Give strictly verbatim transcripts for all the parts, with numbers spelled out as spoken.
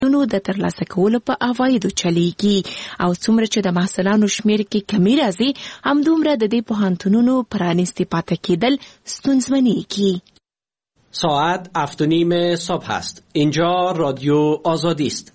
نو د ترلاسه کولو په عوایدو چلیږي او څومره چې د محصلانو شمیر کې کمی راځي همدومره د دې پوهنتونونو پرانیستي پاتې کېدل ستونزمنېږي. ساعت هفت و نیم صبح است. اینجا رادیو آزادی است.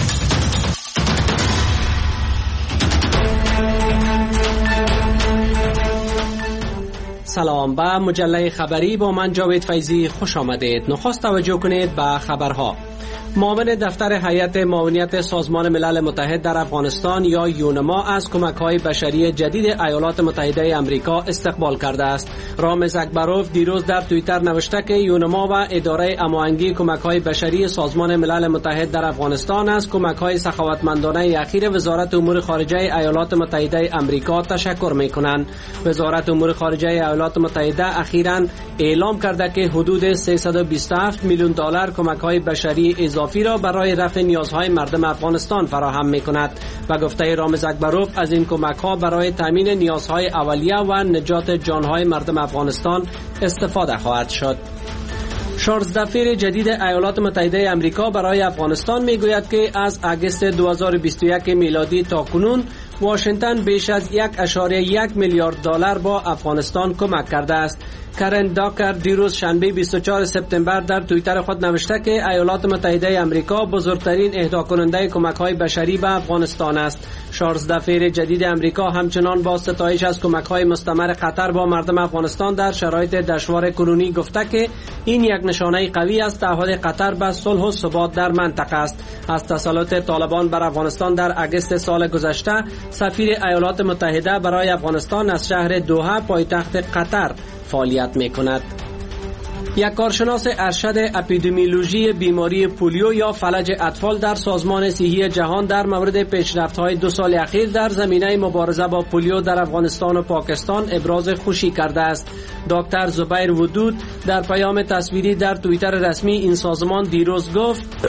سلام، به مجله خبری با من جاوید فیضی خوش آمدید. نخست توجه کنید به خبرها. معاون دفتر هیئت معاونیت سازمان ملل متحد در افغانستان یا یونما از کمک‌های بشری جدید ایالات متحده آمریکا استقبال کرده است. رامز اکبروف دیروز در توییتر نوشته که یونما و اداره هماهنگی کمک‌های بشری سازمان ملل متحد در افغانستان از کمک‌های سخاوتمندانه اخیر وزارت امور خارجه ایالات متحده آمریکا تشکر می‌کنند. وزارت امور خارجه ایالات متحده اخیراً اعلام کرده که حدود سیصد و بیست و هفت میلیون دلار کمک‌های بشری اضافی را برای رفع نیازهای مردم افغانستان فراهم می‌کند و گفته رامز اکبروف از این کمک‌ها برای تامین نیازهای اولیه و نجات جان‌های مردم افغانستان استفاده خواهد شد. شانزده دفعه جدید ایالات متحده آمریکا برای افغانستان میگوید که از اگست دو هزار و بیست و یک میلادی تا کنون واشنگتن بیش از یک و یک میلیارد دلار با افغانستان کمک کرده است. کرن داکر دیروز شنبه بیست و چهارم سپتامبر در توییتر خود نوشته که ایالات متحده آمریکا بزرگترین اهدا کننده کمک‌های بشری به افغانستان است. شانزده دفعه جدید آمریکا همچنان با ستایش از کمک‌های مستمر قطر با مردم افغانستان در شرایط دشوار کنونی گفته که این یک نشانه قوی است تعهد قطر به صلح و ثبات در منطقه است. از تسلط طالبان بر افغانستان در اگست سال گذشته سفیر ایالات متحده برای افغانستان از شهر دوحه پایتخت قطر فعالیت می‌کند. یک کارشناس ارشد اپیدمیولوژی بیماری پولیو یا فلج اطفال در سازمان صحی جهان در مورد پیشرفت‌های دو سال اخیر در زمینه مبارزه با پولیو در افغانستان و پاکستان ابراز خوشی کرده است. دکتر زبیر ودود در پیام تصویری در توییتر رسمی این سازمان دیروز گفت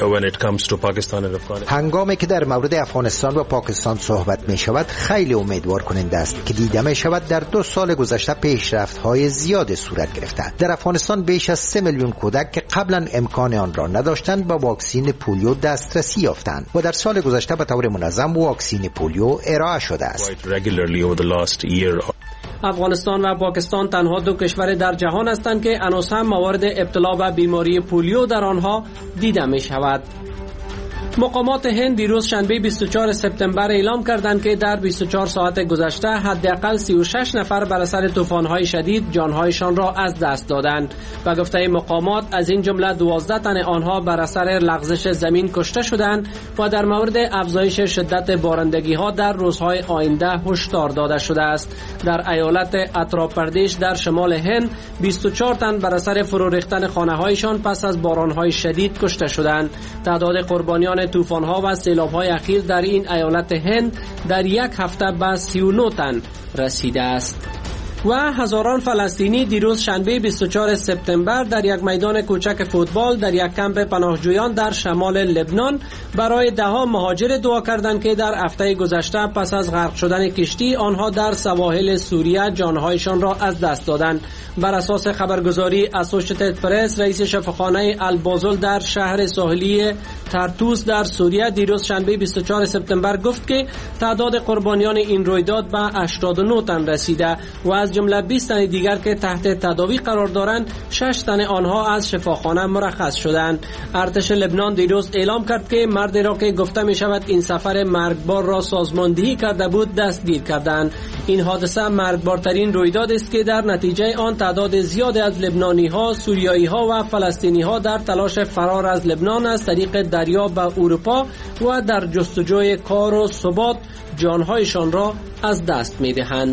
هنگامی که در مورد افغانستان و پاکستان صحبت می شود خیلی امیدوار کننده است که دیده می شود در دو سال گذشته پیشرفت‌های زیاد صورت گرفته. در افغانستان بیش از سه میلیون کودک که قبلا امکان آن را نداشتند با واکسین پولیو دسترسی یافتند و در سال گذشته به طور منظم واکسین پولیو ارائه شده است. افغانستان و پاکستان تنها دو کشور در جهان هستند که هنوز هم موارد ابتلا به بیماری پولیو در آنها دیده می شود. مقامات هند دیروز شنبه بیست و چهارم سپتامبر اعلام کردند که در بیست و چهار ساعت گذشته حداقل سی و شش نفر بر اثر طوفان‌های شدید جان‌هایشان را از دست دادند و گفته مقامات از این جمله دوازده تن آنها بر اثر لغزش زمین کشته شدند و در مورد افزایش شدت بارندگی‌ها در روزهای آینده هشدار داده شده است. در ایالت اتر پردیش در شمال هند بیست و چهار تن بر اثر فرو ریختن خانه‌هایشان پس از باران‌های شدید کشته شدند. تعداد قربانیان طوفان‌ها و سیلاب‌های اخیر در این ایالت هند در یک هفته به سی و نه تن رسیده است. و هزاران فلسطینی دیروز شنبه بیست و چهارم سپتامبر در یک میدان کوچک فوتبال در یک کمپ پناهجویان در شمال لبنان برای ده‌ها مهاجر دعا کردند که در هفته گذشته پس از غرق شدن کشتی آنها در سواحل سوریه جانهایشان را از دست دادند. بر اساس خبرگزاری اسوشیتد پرس، رئیس شفاخانه البازل در شهر ساحلی ترتوس در سوریه دیروز شنبه بیست و چهارم سپتامبر گفت که تعداد قربانیان این رویداد به هشتاد و نه تن رسیده و از جمله بیست تن دیگر که تحت تداوی قرار دارند شش تن آنها از شفاخانه مرخص شدند. ارتش لبنان دیروز اعلام کرد که مردی را که گفته می شود این سفر مرگبار را سازماندهی کرده بود دستگیر کردند. این حادثه مرگبارترین رویداد است که در نتیجه آن تعداد زیادی از لبنانی ها، سوریایی ها و فلسطینی ها در تلاش فرار از لبنان از طریق دریا به اروپا و در جستجوی کار و ثبات جانهایشان را از دست می دهند.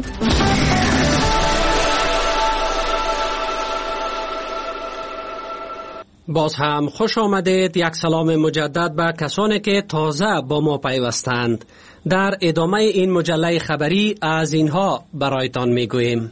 باز هم خوش آمدید. یک سلام مجدد به کسانی که تازه با ما پیوستند. در ادامه این مجله خبری از اینها برایتان میگوییم.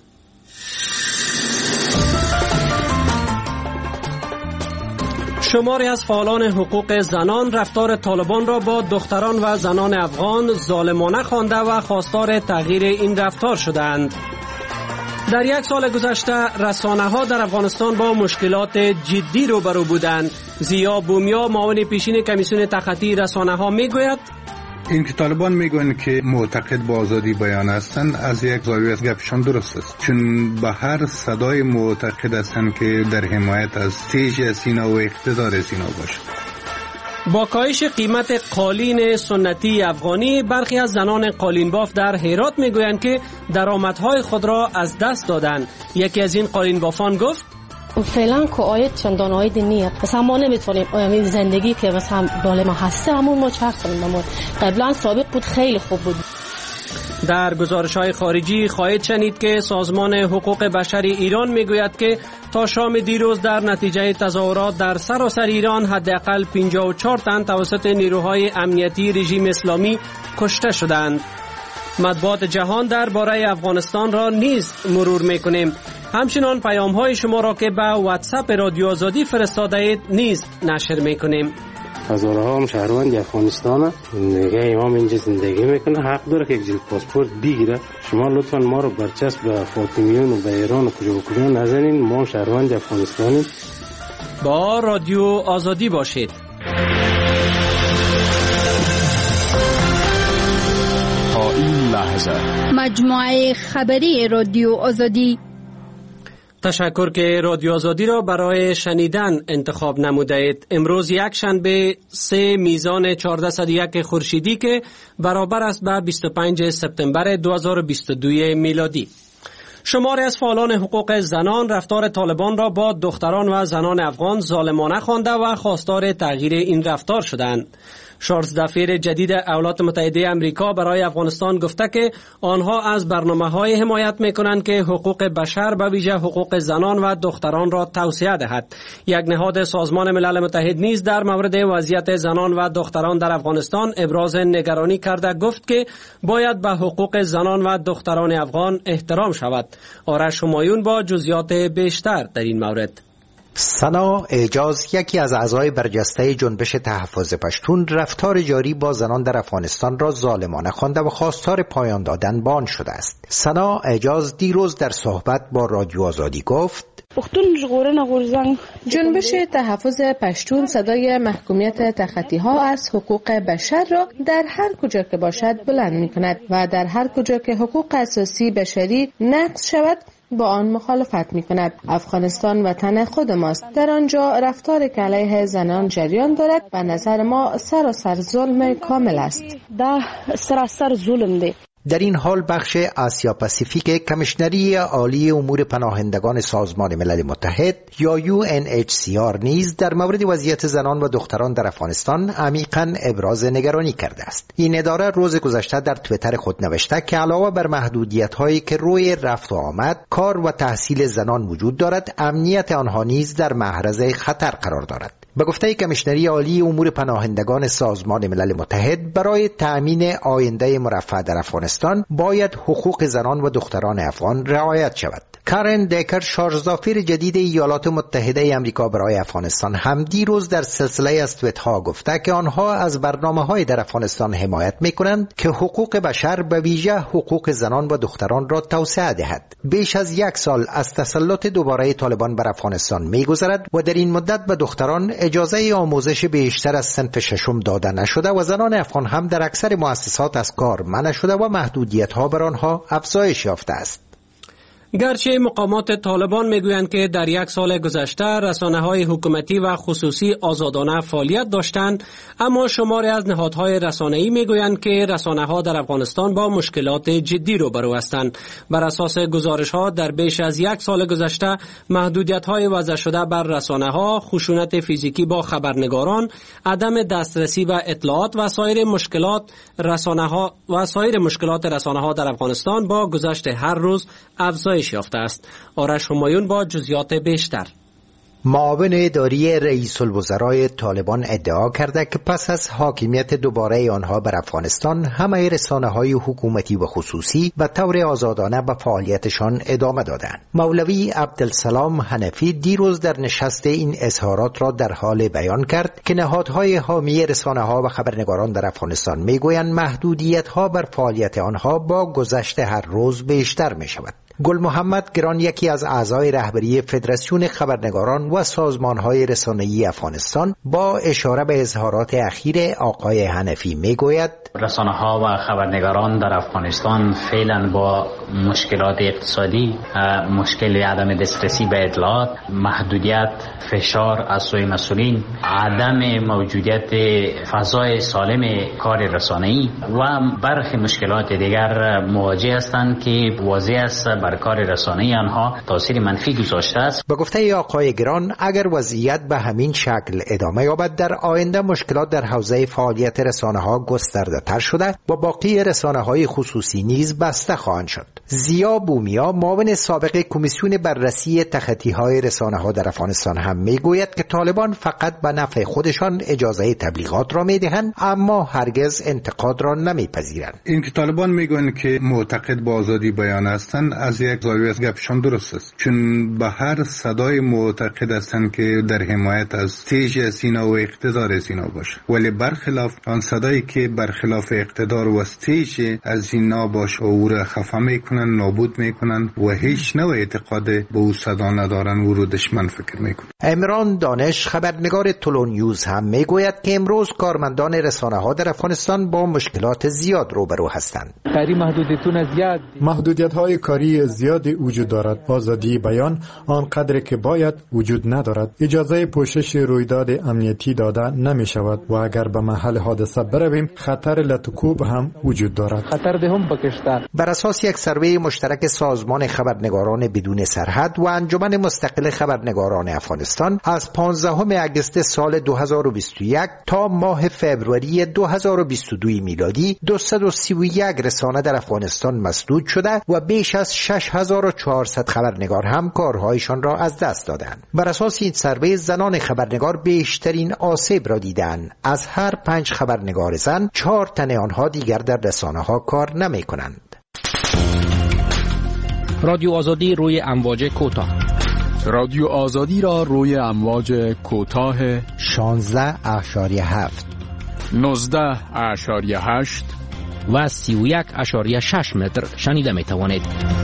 شماری از فعالان حقوق زنان رفتار طالبان را با دختران و زنان افغان ظالمانه خوانده و خواستار تغییر این رفتار شدند. در یک سال گذشته رسانه‌ها در افغانستان با مشکلات جدی روبرو بودند. زیا بومیا معاون پیشین کمیسیون تخطی رسانه‌ها میگوید این که طالبان میگوین که معتقد به آزادی بیان هستند، از یک زاویه از گپشان درست است، چون به هر صدای معتقد هستند که در حمایت از تیج سینا و اقتدار سینا باشد. با کاهش قیمت قالین سنتی افغانی، برخی از زنان قالینباف در هرات میگویند که درآمدهای خود را از دست دادند. یکی از این قالینبافان گفت فعلا که آید چندان آید نیست، مثلا ما نمیتونیم آیا زندگی که مثلا بالا ما هسته همون ما چرخ کنیم. قبلا سابق بود خیلی خوب بود. در گزارش‌های خارجی خواهید شنید که سازمان حقوق بشر ایران میگوید که تا شام دیروز در نتیجه تظاهرات در سراسر ایران حداقل پنجاه و چهار تن توسط نیروهای امنیتی رژیم اسلامی کشته شدند. مطبوعات جهان درباره افغانستان را نیز مرور میکنیم. همچنان پیام‌های شما را که به واتساپ رادیو آزادی فرستاده اید نیز نشر میکنیم. هزارها هم شهروند افغانستان نگه امام اینجا زندگی میکنه، حق داره که یک جلد پاسپورت بگیره. شما لطفا ما رو برچسب به فاطمیون و به ایران و کجا و کجا نزنین. ما شهروند افغانستانی. با رادیو آزادی باشید. تا این لحظه مجموعه خبری رادیو آزادی. تشکر که رادیو آزادی را برای شنیدن انتخاب نمودید. امروز یک شنبه سه میزان چهارده صد و یک خورشیدی که برابر است به بیست و پنج سپتامبر دو هزار و بیست و دو میلادی. شماری از فعالان حقوق زنان رفتار طالبان را با دختران و زنان افغان ظالمانه خوانده و خواستار تغییر این رفتار شدند. چارلز دفیر جدید ایالات متحده آمریکا برای افغانستان گفته که آنها از برنامه‌های حمایت می‌کنند که حقوق بشر به ویژه حقوق زنان و دختران را توسعه دهد. یک نهاد سازمان ملل متحد نیز در مورد وضعیت زنان و دختران در افغانستان ابراز نگرانی کرده گفت که باید به حقوق زنان و دختران افغان احترام شود. آرش همایون با جزئیات بیشتر در این مورد. سنا اعجاز، یکی از اعضای برجسته جنبش تحفظ پشتون، رفتار جاری با زنان در افغانستان را ظالمانه خوانده و خواستار پایان دادن به آن شده است. سنا اعجاز دیروز در صحبت با رادیو آزادی گفت جنبش تحفظ پشتون صدای محکومیت تخطی ها از حقوق بشر را در هر کجا که باشد بلند می کند و در هر کجا که حقوق اساسی بشری نقض شود با آن مخالفت می کند. افغانستان وطن خود ماست. در آنجا رفتار که علیه زنان جریان دارد و نظر ما سراسر ظلم کامل است. ده سراسر ظلم ده. در این حال بخش آسیا پاسیفیک کمیشنری عالی امور پناهندگان سازمان ملل متحد یا یو ان اچ سی آر نیز در مورد وضعیت زنان و دختران در افغانستان عمیقاً ابراز نگرانی کرده است. این اداره روز گذشته در توییتر خود نوشته که علاوه بر محدودیت‌هایی که روی رفت و آمد، کار و تحصیل زنان وجود دارد، امنیت آنها نیز در معرض خطر قرار دارد. به گفته کمیشنری عالی امور پناهندگان سازمان ملل متحد، برای تأمین آینده مرفه در افغانستان باید حقوق زنان و دختران افغان رعایت شود. کارن دیکر، شارژدافیر جدید ایالات متحده آمریکا برای افغانستان، هم دیروز در سلسله از توییت‌ها گفته که آنها از برنامه‌های در افغانستان حمایت می‌کنند که حقوق بشر به ویژه حقوق زنان و دختران را توسعه دهد. بیش از یک سال از تسلط دوباره طالبان بر افغانستان می‌گذرد و در این مدت به دختران اجازه آموزش بیشتر از صنف ششم داده نشده و زنان افغان هم در اکثر مؤسسات از کار منع شده و محدودیت‌ها بر آنها افزایش یافته است. گرچه مقامات طالبان میگویند که در یک سال گذشته رسانه‌های حکومتی و خصوصی آزادانه فعالیت داشتند، اما شماری از نهادهای رسانه‌ای میگویند که رسانه‌ها در افغانستان با مشکلات جدی روبرو هستند. بر اساس گزارش‌ها در بیش از یک سال گذشته محدودیت‌های وضع شده بر رسانه‌ها، خشونت فیزیکی با خبرنگاران، عدم دسترسی و اطلاعات و سایر مشکلات رسانه‌ها و سایر مشکلات رسانه‌ها در افغانستان با گذشت هر روز افزایش یافته است. آرش همایون با جزئیات بیشتر. معاون اداری رئیس الوزرای طالبان ادعا کرده که پس از حاکمیت دوباره آنها بر افغانستان، همه رسانه‌های حکومتی و خصوصی به طور آزادانه به فعالیتشان ادامه دادند. مولوی عبدالسلام حنفی دیروز در نشست این اظهارات را در حال بیان کرد که نهادهای حامی رسانه‌ها و خبرنگاران در افغانستان میگویند محدودیت‌ها بر فعالیت آنها با گذشت هر روز بیشتر می‌شود. گل محمد گران یکی از اعضای رهبری فدراسیون خبرنگاران و سازمان‌های رسانه‌ای افغانستان با اشاره به اظهارات اخیر آقای حنفی میگوید رسانه‌ها و خبرنگاران در افغانستان فعلا با مشکلات اقتصادی، مشکل عدم دسترسی به اطلاعات، محدودیت، فشار از سوی مسئولین، عدم موجودیت فضای سالم کار رسانه‌ای و برخی مشکلات دیگر مواجه هستند که واضح است بر کار رسانه‌ای آنها تاثیر منفی گذاشته است. به گفته آقای گران اگر وضعیت به همین شکل ادامه یابد در آینده مشکلات در حوزه فعالیت رسانه‌ها گسترده‌تر شده و باقی رسانه‌های خصوصی نیز بسته خواهند شد. زیا بومیا معاون سابق کمیسیون بررسی تخطی‌های رسانه‌ها در افغانستان هم میگوید که طالبان فقط به نفع خودشان اجازه تبلیغات را میدهند اما هرگز انتقاد را نمیپذیرند. این که طالبان میگن که معتقد به آزادی بیان هستند از یک زاویه از گپشان درست است، چون به هر صدای معتقد هستند که در حمایت از استیج سینا و اقتدار سینا باشه، ولی برخلاف آن صدایی که برخلاف اقتدار و استیج از سینا باشه او را خفه میکنن، نابود میکنن و هیچ نوع اعتقاد به او صدا ندارن و رو دشمن فکر میکنن. عمران دانش خبرنگار تولون نیوز هم میگوید که امروز کارمندان رسانه ها در افغانستان با مشکلات زیاد روبرو هستند. محدودیت های کاری زیاد وجود دارد. آزادی بیان آنقدر که باید وجود ندارد. اجازه پوشش رویداد امنیتی داده نمی شود و اگر به محل حادثه برویم خطر لطکوب هم وجود دارد. خطر ده هم پاکستان. بر اساس یک سروی مشترک سازمان خبرنگاران بدون سرحد و انجمن مستقل خبرنگاران افغانستان از پانزدهم اگست سال دو هزار و بیست و یک تا ماه فوریه دو هزار و بیست و دو میلادی دویست و سی و یک رسانه در افغانستان مسدود شده و بیش از شش هزار و چهارصد خبرنگار هم کارهایشان را از دست دادند. بر اساس این سروی زنان خبرنگار بیشترین آسیب را دیدند. از هر پنج خبرنگار زن چهار تن آنها دیگر در رسانه ها کار نمی کنند. رادیو آزادی روی امواج کوتاه. رادیو آزادی را روی امواج کوتاه شانزده اشاریه هفت، نوزده اشاریه هشت و سی و یک اشاریه شش متر شنیده می توانید.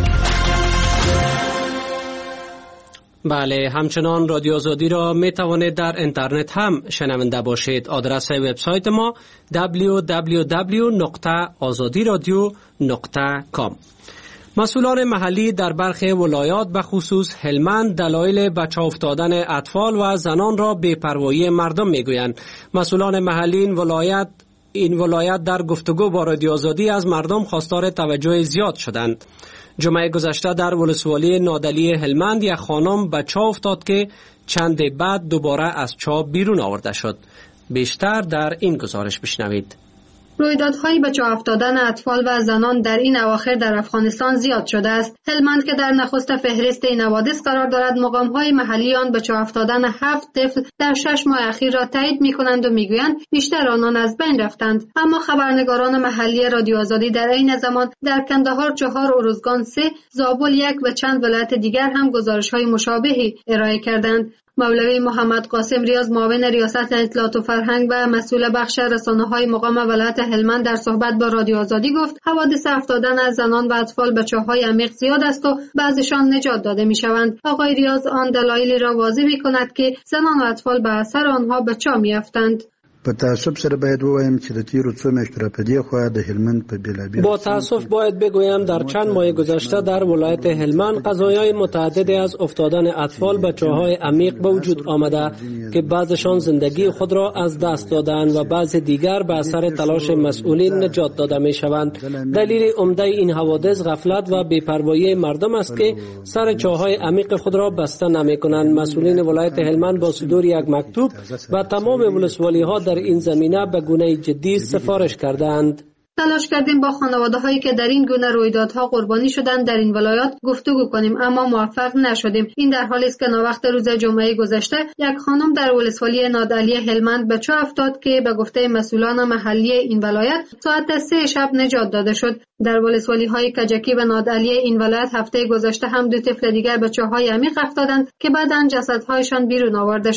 بله، همچنان رادیو آزادی را می توانید در اینترنت هم شنونده باشید. آدرس وبسایت ما دبلیو دبلیو دبلیو نقطه آزادی رادیو نقطه کام. مسئولان محلی در برخی ولایات به خصوص هلمند دلایل بچه افتادن اطفال و زنان را بی‌پروایی مردم میگویند. مسئولان محلی این ولایت این ولایت در گفتگو با رادیو آزادی از مردم خواستار توجه زیاد شدند. جمعه گذشته در ولسوالی نادلی هلمند یک خانم به چاه افتاد که چند بعد دوباره از چاه بیرون آورده شد. بیشتر در این گزارش بشنوید. رویدادهای به چاه افتادن اطفال و زنان در این اواخر در افغانستان زیاد شده است. هلمند که در نخست فهرست این حوادث قرار دارد، مقام‌های محلی آن به چاه افتادن هفت طفل در شش ماه اخیر را تایید می‌کنند و می‌گویند بیشتر آنان از بین رفتند. اما خبرنگاران محلی رادیو آزادی در عین زمان در کندهار چهار، ارزگان سه، زابل یک و چند ولایت دیگر هم گزارش‌های مشابهی ارائه کردند. مولوی محمد قاسم ریاض معاون ریاست اطلاعات و فرهنگ و مسئول بخش رسانه‌های مقام ولایت هلمند در صحبت با رادیو آزادی گفت حوادث افتادن از زنان و اطفال به چاه‌های عمیق زیاد است و بعضیشان نجات داده می‌شوند. آقای ریاض آن دلایلی را واضح می‌کند که زنان و اطفال به اثر آنها به چاه می‌افتند. په تاسف سره باید ووایم چې د تیرو څو میاشتو را په دې خوا د هلمند په بېلابېلو با تاسف باید بگویم در چند ماه گذشته در ولایت هلمند قضایای متعددی از افتادن اطفال به چاه‌های عمیق به وجود آمده که بعضشان زندگی خود را از دست دادند و بعض دیگر به اثر تلاش مسئولین نجات داده می‌شوند. دلیل عمده این حوادث غفلت و بی‌پروایی مردم است که سر چاه‌های عمیق خود را بسته نمی‌کنند. مسئولین ولایت هلمند با صدور یک مکتوب و تمام ولسوالی‌ها در این زمینه به گونه جدی سفارش کردند. تلاش کردیم با خانواده‌هایی که در این گونه رویدادها قربانی شدند در این ولایات گفتگو کنیم اما موفق نشدیم. این در حالی است که ناوقت روز جمعه گذشته یک خانم در ولسوالی نادعلی هلمند به چاه افتاد که به گفته مسئولان محلی این ولایت ساعت سه شب نجات داده شد. در ولسوالی‌های کجکی و نادعلی این ولایت هفته گذشته هم دو طفل دیگر به چاه‌های عمیق افتادند که بعداً جسدهایشان بیرون آورده شد.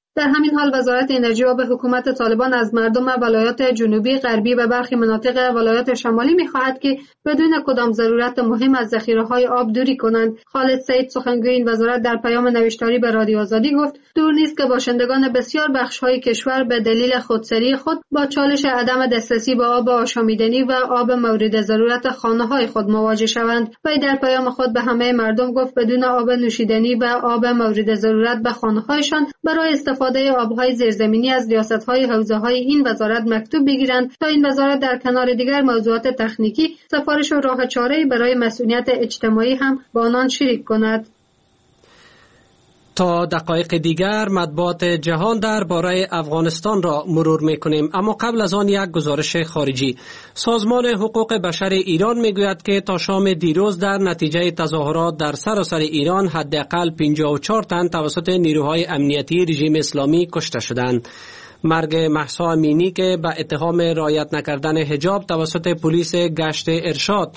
در همین حال وزارت انرژی و آب حکومت طالبان از مردم ولایات جنوبی، غربی و برخی مناطق ولایات شمالی می‌خواهد که بدون کدام ضرورت مهم از ذخیره‌های آب دوری کنند. خالد سعید سخنگوی این وزارت در پیام نوشتاری به رادیو آزادی گفت دور نیست که باشندگان بسیار بخش‌های کشور به دلیل خودسری خود با چالش عدم دسترسی به آب آشامیدنی و آب مورد ضرورت خانه‌های خود مواجه شوند. وی در پیام خود به همه مردم گفت بدون آب نوشیدنی و آب مورد ضرورت به خانه‌هایشان برای استفاده آب‌های زیرزمینی از ریاست‌های حوزه‌های این وزارت مکتوب بگیرند تا این وزارت در کنار دیگر موضوعات تکنیکی سفارش و راه چاره‌ای برای مسئولیت اجتماعی هم با آنان شریک کند. تا دقایق دیگر مطبوعات جهان درباره افغانستان را مرور می‌کنیم، اما قبل از آن یک گزارش خارجی. سازمان حقوق بشر ایران می‌گوید که تا شام دیروز در نتیجه تظاهرات در سراسر ایران حداقل پنجاه و چهار تن توسط نیروهای امنیتی رژیم اسلامی کشته شدند. مرگ مهسا امینی که به اتهام رعایت نکردن حجاب توسط پلیس گشت ارشاد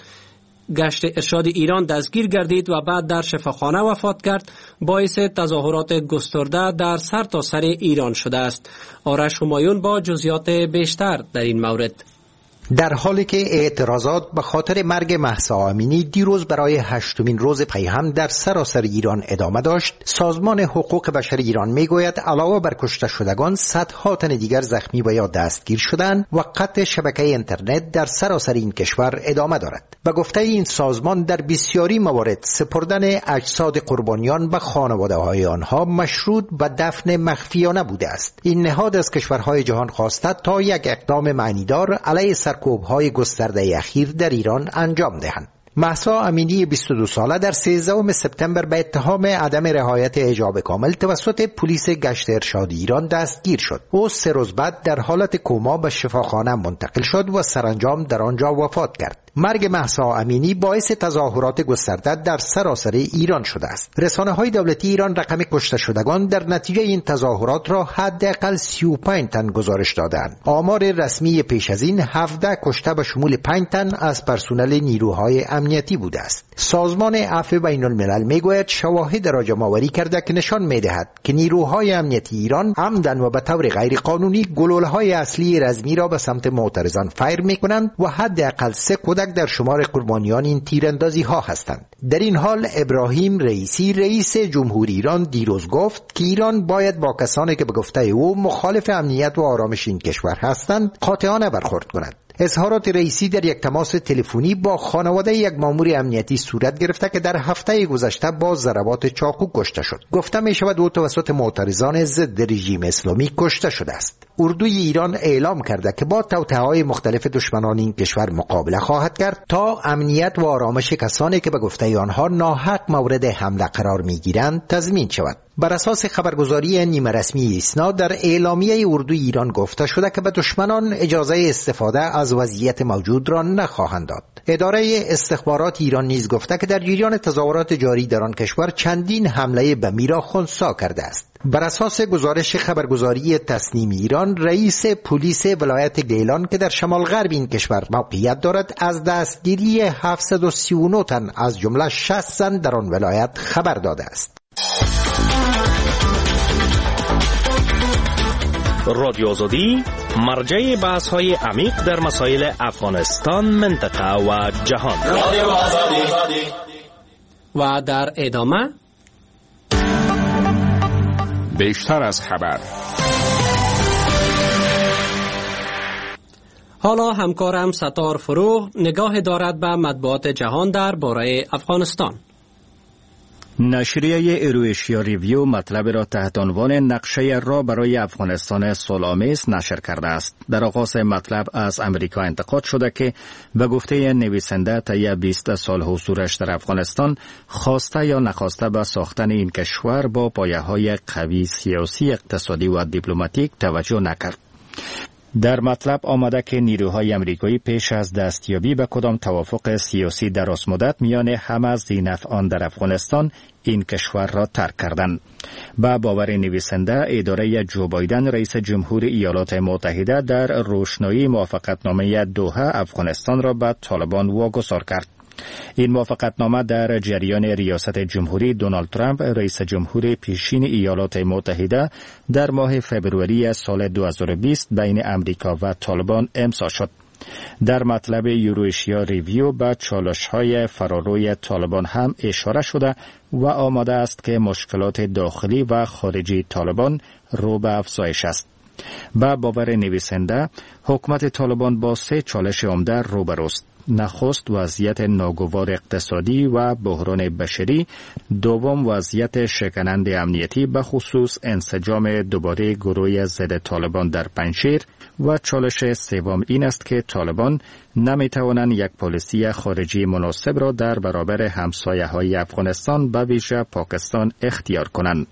گشت ارشاد ایران دستگیر گردید و بعد در شفاخانه وفات کرد، باعث تظاهرات گسترده در سرتاسر ایران شده است. آرش همایون با جزئیات بیشتر در این مورد. در حالی که اعتراضات به خاطر مرگ مهسا امینی دیروز برای هشتمین روز پیهم در سراسر ایران ادامه داشت، سازمان حقوق بشر ایران میگوید علاوه بر کشته شدگان صدها تن دیگر زخمی و یا دستگیر شدند و قطع شبکه اینترنت در سراسر این کشور ادامه دارد. به گفته این سازمان در بسیاری موارد سپردن اجساد قربانیان به خانواده‌های آنها مشروط به دفن مخفیانه بوده است. این نهاد از کشورهای جهان خواسته تا یک اقدام معنیدار علیه سرکوب‌های گسترده اخیر در ایران انجام دهند. مهسا امینی بیست و دو ساله در سیزدهم سپتامبر به اتهام عدم رعایت حجاب کامل توسط پلیس گشت ارشاد ایران دستگیر شد. او سه روز بعد در حالت کما به شفاخانه منتقل شد و سرانجام در آنجا وفات کرد. مرگ مهسا امینی باعث تظاهرات گسترده در سراسر ایران شده است. رسانه‌های دولتی ایران رقم کشته شدگان در نتیجه این تظاهرات را حداقل سی و پنج تن گزارش دادند. آمار رسمی پیش از این هفده کشته به شمول پنج تن از پرسنل نیروهای امنیتی بوده است. سازمان عفو بین الملل میگوید شواهد را جمع‌آوری کرده که نشان می‌دهد که نیروهای امنیتی ایران عمدن و به طور غیر قانونی گلوله‌های اصلی رزمی را به سمت معترضان فایر می‌کنند و حداقل سه کودک در شمار قربانیان این تیراندازی ها هستند. در این حال ابراهیم رئیسی رئیس جمهوری ایران دیروز گفت که ایران باید با کسانی که به گفته او مخالف امنیت و آرامش این کشور هستند قاطعانه برخورد کند. اظهارات رئیسی در یک تماس تلفنی با خانواده یک مامور امنیتی صورت گرفته که در هفته گذشته با ضربات چاقو کشته شد. گفته می شود او توسط معترضان ضد رژیم اسلامی کشته شده است. اردوی ایران اعلام کرده که با توطئه‌های مختلف دشمنان این کشور مقابله خواهد کرد تا امنیت و آرامش کسانی که به گفته آنها ناحق مورد حمله قرار می‌گیرند تضمین شود. بر اساس خبرگزاری نیمه رسمی ایسنا در اعلامیه اردوی ایران گفته شده که به دشمنان اجازه استفاده از وضعیت موجود را نخواهند داد. اداره استخبارات ایران نیز گفته که در جریان تظاهرات جاری در آن کشور چندین حمله بمی را خنثی کرده است. بر اساس گزارش خبرگزاری تسنیم ایران، رئیس پلیس ولایت گیلان که در شمال غرب این کشور موقعیت دارد از دستگیری هفتصد و سی و نه تن از جمله شصت زن در آن ولایت خبر داده است. رادیو آزادی مرجع بحث های عمیق در مسائل افغانستان، منطقه و جهان. رادیو آزادی. و در ادامه بیشتر از خبر. حالا همکارم ستار فروغ نگاه دارد به مطبوعات جهان درباره افغانستان. نشریه ایرویشیا ریویو مطلب را تحت عنوان نقشه را برای افغانستان صلح‌آمیز نشر کرده است. در آغاز مطلب از امریکا انتقاد شده که به گفته نویسنده طی بیست سال حضورش در افغانستان خواسته یا نخواسته به ساختن این کشور با پایه‌های قوی سیاسی، اقتصادی و دیپلماتیک توجه نکرد. در مطلب آمده که نیروهای امریکایی پیش از دستیابی به کدام توافق سیاسی دراز مدت میان همه ذی‌نفعان در افغانستان این کشور را ترک کردند. با باور نویسنده، اداره جو بایدن رئیس جمهور ایالات متحده در روشنایی موافقتنامه دوحه افغانستان را به طالبان واگذار کرد. این موافقتنامه در جریان ریاست جمهوری دونالد ترامپ رئیس جمهور پیشین ایالات متحده در ماه فوریه سال دو هزار و بیست بین امریکا و طالبان امضا شد. در مطلب یوروشیا ریویو به چالش‌های فراروی طالبان هم اشاره شده و آماده است که مشکلات داخلی و خارجی طالبان رو به افزایش است. با باور نویسنده، حکومت طالبان با سه چالش عمده روبروست: نخست وضعیت ناگوار اقتصادی و بحران بشری، دوم وضعیت شکننده امنیتی به خصوص انسجام دوباره گروه ضد طالبان در پنجشیر و چالش سوم این است که طالبان نمیتوانند یک پالیسی خارجی مناسب را در برابر همسایه‌های افغانستان به ویژه پاکستان اختیار کنند.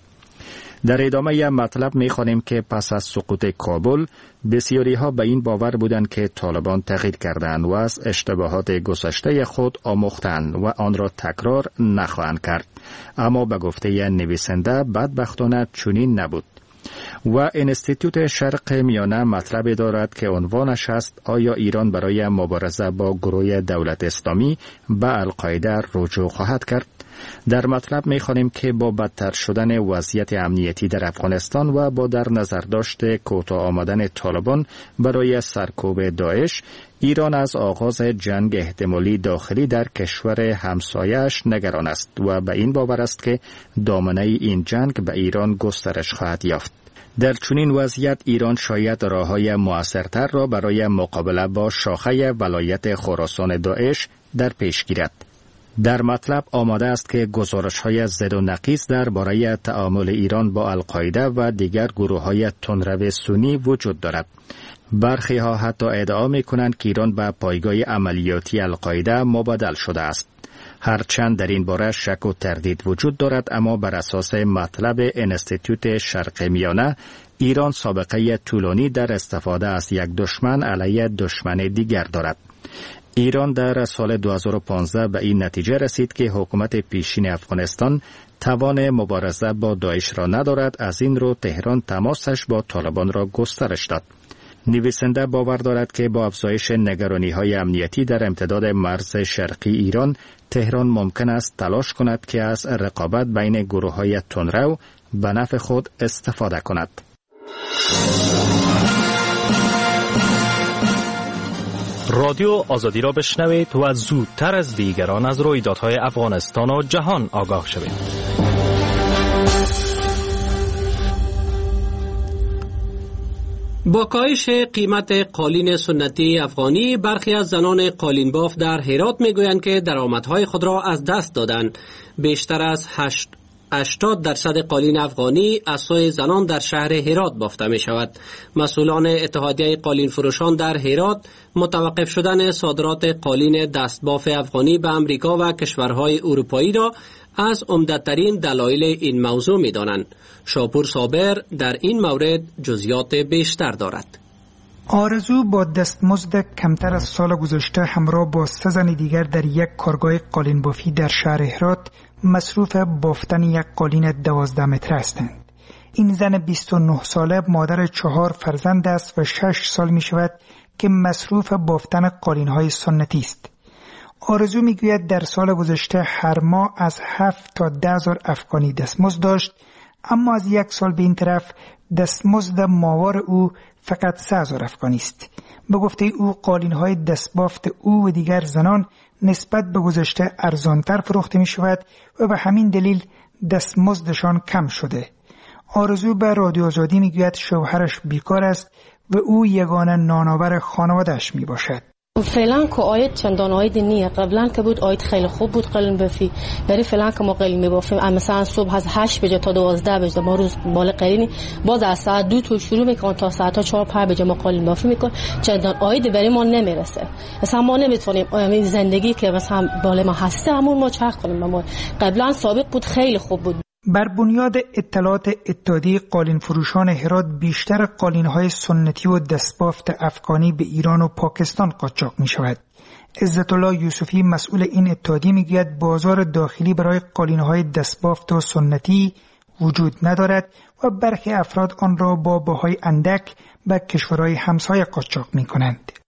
در ادامه مطلب می‌خوانیم که پس از سقوط کابل بسیاری ها به این باور بودند که طالبان تغییر کردند و از اشتباهات گذشته خود آموختند و آن را تکرار نخواهند کرد، اما به گفته نویسنده بدبختانه چنین نبود. و انستیتوت شرق میانه مطلب دارد که عنوانش است: آیا ایران برای مبارزه با گروه دولت اسلامی به القاعده رجوع خواهد کرد؟ در مطلب می‌خوانیم که با بدتر شدن وضعیت امنیتی در افغانستان و با در نظر داشت کوتاه آمدن طالبان برای سرکوب داعش، ایران از آغاز جنگ احتمالی داخلی در کشور همسایه‌اش نگران است و به این باور است که دامنه این جنگ به ایران گسترش خواهد یافت. در چنین وضعیت ایران شاید راه‌های مؤثرتر را برای مقابله با شاخه ولایت خراسان داعش در پیش گیرد. در مطلب آماده است که گزارش‌های زد و نقیض درباره تعامل ایران با القاعده و دیگر گروه‌های تندرو سنی وجود دارد. برخی ها حتی ادعا می‌کنند که ایران به پایگاه عملیاتی القاعده مبادل شده است. هرچند در این باره شک و تردید وجود دارد، اما بر اساس مطلب انستیتوت شرق میانه، ایران سابقه طولانی در استفاده از یک دشمن علیه دشمن دیگر دارد. ایران در سال دو هزار و پانزده به این نتیجه رسید که حکومت پیشین افغانستان توان مبارزه با داعش را ندارد، از این رو تهران تماسش با طالبان را گسترش داد. نویسنده باور دارد که با افزایش نگرانی‌های امنیتی در امتداد مرز شرقی ایران، تهران ممکن است تلاش کند که از رقابت بین گروه‌های تندرو به نفع خود استفاده کند. رادیو آزادی را بشنوید و زودتر از دیگران از رویدادهای افغانستان و جهان آگاه شوید. با کاهش قیمت قالین سنتی افغانی، برخی از زنان قالین باف در هرات میگویند که درآمدهای خود را از دست دادند. بیشتر از هشت هشتاد درصد قالین افغانی از سوی زنان در شهر هرات بافته می شود. مسئولان اتحادیه قالین فروشان در هرات متوقف شدن صادرات قالین دستباف افغانی به امریکا و کشورهای اروپایی را از عمده‌ترین دلایل این موضوع می دانند. شاپور صابر در این مورد جزئیات بیشتر دارد. آرزو با دستمزد کمتر از سال گذشته همراه با سه زن دیگر در یک کارگاه قالین بافی در شهر هرات مصروف بافتن یک قالین دوازده متر هستند. این زن بیست و نه ساله مادر چهار فرزند است و شش سال می شود که مصروف بافتن قالین های سنتی است. آرزو می گوید در سال گذشته هر ماه از هفت تا ده هزار افغانی دستمزد داشت، اما از یک سال به این طرف دستمزد ماهوار او فقط سه هزار افغانی است. به گفته او قالین های دستبافت او و دیگر زنان نسبت به گذشته ارزانتر فروخته می شود و به همین دلیل دستمزدشان کم شده. آرزو به رادیو آزادی می گوید شوهرش بیکار است و او یگانه نانآور خانواده‌اش می باشد. فعلا که آید چندان آید نیه. قبلا که بود آید خیلی خوب بود قلم بافی. یعنی فعلا که ما قلم میبافیم مثلا صبح از هشت بجه تا دوازده بجه ما روز بالا قلینی، باز از ساعت دو تو شروع میکنن تا ساعت چهار پنج بجه ما قلم بافی میکنیم. چندان آید برای ما نمیرسه. مثلا ما نمیتونیم این زندگی که مثلا بالا ما هسته همون ما چرخ کنیم. ما قبلا سابق بود خیلی خوب بود. بر بنیاد اطلاعات اتحادیه قالین فروشان هرات، بیشتر قالین‌های سنتی و دستبافت افغانی به ایران و پاکستان قاچاق می‌شود. عزت الله یوسفی مسئول این اتحادیه میگوید بازار داخلی برای قالین‌های دستبافت و سنتی وجود ندارد و برخی افراد آن را با بهای اندک به کشورهای همسایه قاچاق می‌کنند.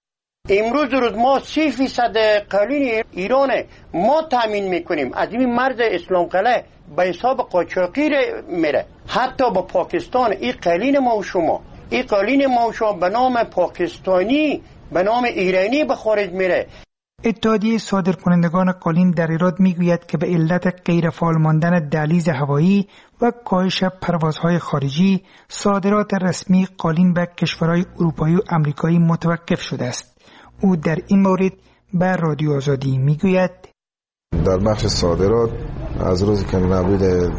امروز روز ما سی فیصد قالین ایران ما تامین میکنیم، از این مرز اسلام قلعه به حساب قاچاقی میره. حتی با پاکستان این قالین ما و شما این قالین ما و شما به نام پاکستانی به نام ایرانی به خارج میره. اتحادیه صادرکنندگان قالین در ایراد میگوید که به علت غیر فعال ماندن دهلیز هوایی و کاهش پروازهای خارجی، صادرات رسمی قالین به کشورهای اروپایی و آمریکایی متوقف شده است. او در این مورد به رادیو آزادی میگوید در بخش صادرات از روزی که نبود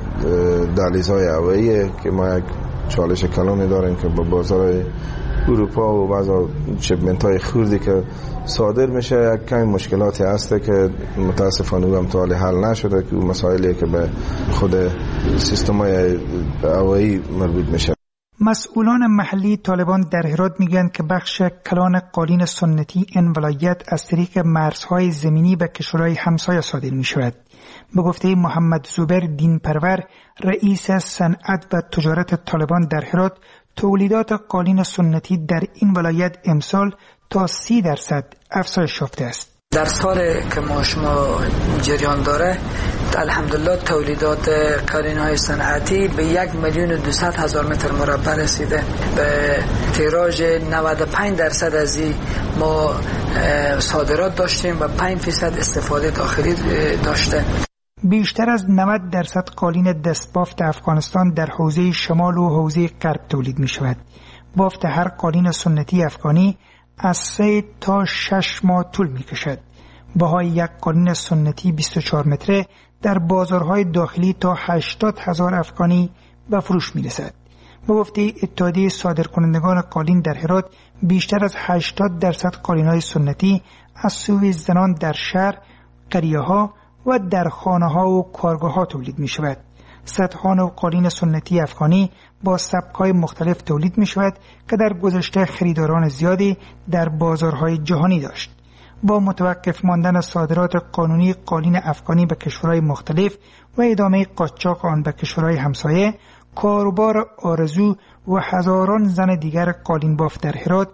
دهلیزهای هوایی که ما یک چالش کلانی داریم که با بازار اروپا و بعض شپمنت های خوردی که صادر میشه یک کمی مشکلاتی هسته که متاسفانه او هم تا حال حل نشده که اون مسائلی که به خود سیستم های هوایی مربوط میشه. مسئولان محلی طالبان در هرات میگن که بخش کلان قالین سنتی این ولایت از طریق مرزهای زمینی به کشورهای همسایه صادر می شود. به گفته محمد زبیر دین پرور، رئیس صنعت و تجارت طالبان در هرات، تولیدات قالین سنتی در این ولایت امسال تا سی درصد افزایش یافته است. در سال که ما شما جریان داره الحمدلله تولیدات قالین‌های صنعتی به یک میلیون و دویست هزار متر مربع رسیده. به تیراژ نود و پنج درصد از این ما صادرات داشتیم و پنج فیصد استفاده داخلی داشته. بیشتر از نود درصد قالین دستبافت افغانستان در حوزه شمال و حوزه غرب تولید می شود. بافت هر قالین سنتی افغانی از سه تا شش ماه طول می کشد. بهای یک قالین سنتی بیست و چهار متره در بازارهای داخلی تا هشتاد هزار افغانی به فروش می رسد. به گفته اتحادیه صادرکنندگان قالین در هرات، بیشتر از هشتاد درصد قالین‌های سنتی از سوی زنان در شهر، قریه‌ها و در خانه‌ها و کارگاه‌ها تولید می شود. صدها نوع قالین سنتی افغانی با سبک‌های مختلف تولید می شود که در گذشته خریداران زیادی در بازارهای جهانی داشت. با متوقف ماندن صادرات قانونی قالین افغانی به کشورهای مختلف و ادامه قاچاق آن به کشورهای همسایه، کاروبار آرزو و هزاران زن دیگر قالین باف در هرات